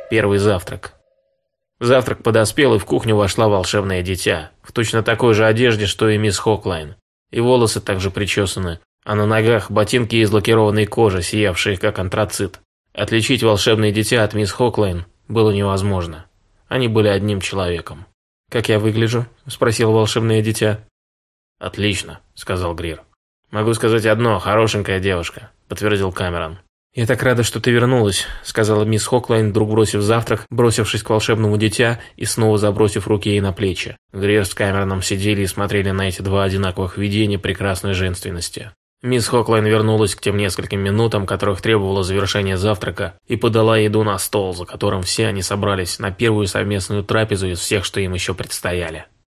Первый завтрак. Завтрак подоспел, и в кухню вошла волшебное дитя, в точно такой же одежде, что и мисс Хоклайн. И волосы также причесаны, а на ногах ботинки из лакированной кожи, сиявшие как антрацит. Отличить волшебное дитя от мисс Хоклайн было невозможно. Они были одним человеком. «Как я выгляжу?» – спросил волшебное дитя. «Отлично», – сказал Грир. «Могу сказать одно, хорошенькая девушка», – подтвердил Камерон. «Я так рада, что ты вернулась», – сказала мисс Хоклайн, вдруг бросив завтрак, бросившись к волшебному дитя и снова забросив руки ей на плечи. Грир с Камероном сидели и смотрели на эти два одинаковых видения прекрасной женственности. Мисс Хоклайн вернулась к тем нескольким минутам, которых требовало завершение завтрака, и подала еду на стол, за которым все они собрались на первую совместную трапезу из всех, что им еще предстояли.